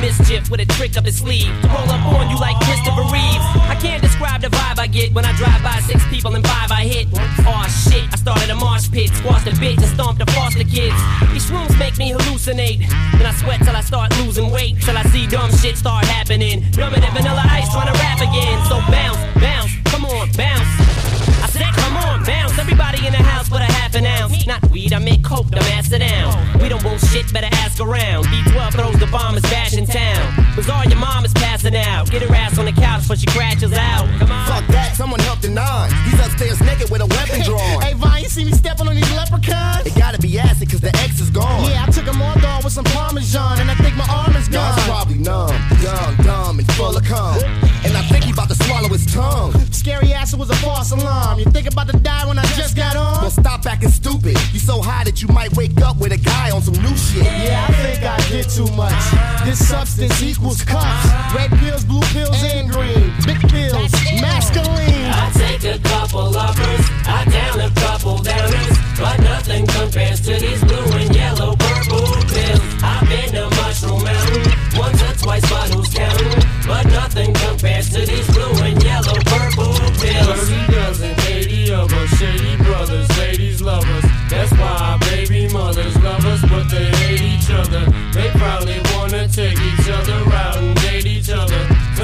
mischief with a trick up his sleeve to roll up on you like Christopher Reeves. I can't describe the vibe I get when I drive by 6 people and 5 I hit. Aw shit, I started a marsh pit, squashed a bitch and stomped the foster kids. These shrooms make me hallucinate, then I sweat till I start losing weight, till I see dumb shit start happening. Dumber than Vanilla Ice trying to rap again. So bounce, bounce, come on, bounce. I said, come on, bounce. Everybody in the house with a half an ounce. Not weed, I make coke, dumbass, sit down. We don't want shit, better ask around. D12 throws the bombers bash in town. Bizarre, your mom is passing out. Get her ass on the couch before she crashes out. Come on. Fuck that, someone help the nine. He's upstairs naked with a weapon drawn. Hey, Vine, you see me stepping on these leprechauns? It gotta be acid, cause the X is gone. Yeah, I took them all dog with some Parmesan, and I think my arm is gone. God's probably numb, young, dumb, and full of cum. And I think he about to swallow his tongue. Scary ass, it was a false alarm. You think about to die when I just got on? Well, stop acting stupid. You so high that you might wake up with a guy on some new shit. Yeah, I think I did too much. This substance equals cups. Red pills, blue pills, and green. Big pills, masculine. I take a couple uppers, I down a couple downers, but nothing compares to these blue and yellow purple pills. I've been to Mushroom Mountain once or twice, but who's counting? But nothing compares to these blue and yellow purple pills. 30 dozen, 80 of us, shady brothers, ladies love us. That's why our baby mothers love us, but they hate each other. They probably wanna take each other out and date each other.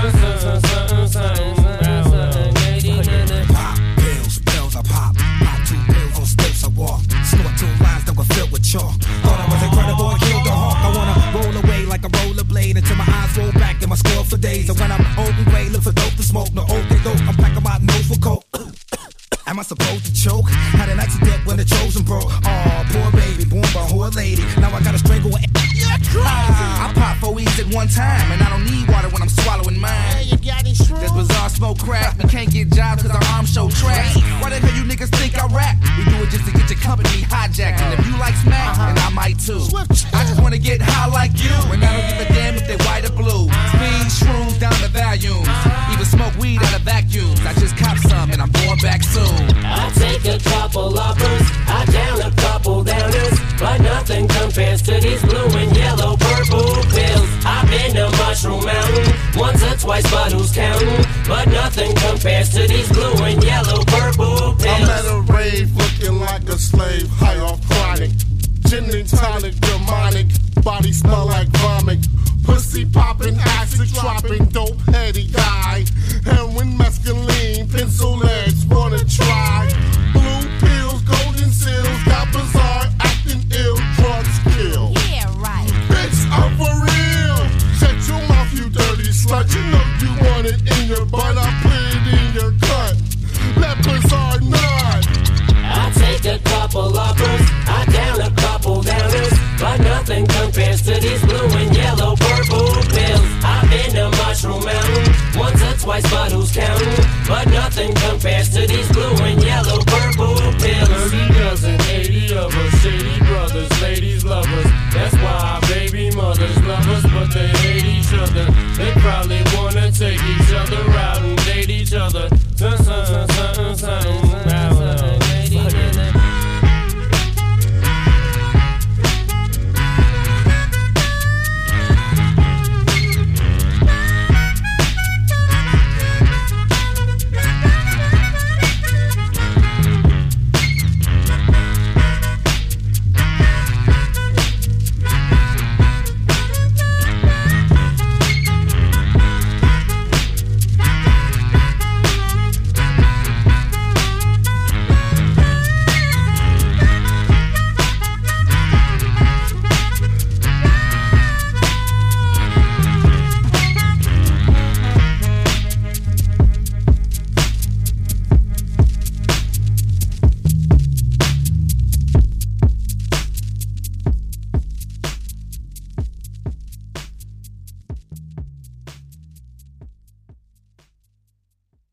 Pop pills, pills I pop. Pop 2 pills on steps I walk. Snort 2 lines that were filled with chalk. Thought I was incredible and killed the hawk. I wanna roll away like a rollerblade until my eyes roll back and my skull for days. And when I'm old and gray, look for dope to smoke. No old they dope, I'm packing my nose for coke. Am I supposed to choke? Had an accident when the chosen broke. Aw, poor baby, born by a whore lady. Now I gotta strangle her. I pop 4 E's at one time, and I don't need water when I'm swallowing mine. Hey, you got any shrooms? This bizarre smoke crack. We can't get jobs cause our arms show trash. Why the hell you niggas think I rap? We do it just to get your company hijacked. And if you like smack, then I might too. I just wanna get high like you, and I don't give a damn if they white or blue. Speed shrooms down the volumes, even smoke weed out of vacuums. I just cop some and I'm going back soon. I take a couple uppers, I down a couple downers, but nothing compares to these blue and yellow purple pills. I've been to Mushroom Mountain once or twice, but who's counting? But nothing compares to these blue and yellow purple pills. I'm at a rave looking like a slave, high off chronic. Gin and tonic, demonic, body smell like vomit. Pussy popping, acid dropping, dope heady guy. Heroin, mescaline, pencil legs, wanna try. Blue pills, golden seals, got bizarre, acting ill, drugs kill. Yeah, right. Bitch, I'm for real. Shut your mouth, you dirty slut. You know you want it in your butt, I put it in your cut. Let bizarre nut. I take a couple uppers, I down a couple downers, but nothing compares to these blue and yellow purple pills. I've been to Mushroom Mountain once or twice, but who's counting? But nothing compares to these blue and yellow purple pills. 30 dozen, 80 of us, shady brothers, ladies love us. That's why our baby mothers love us, but they hate each other. They probably wanna take each other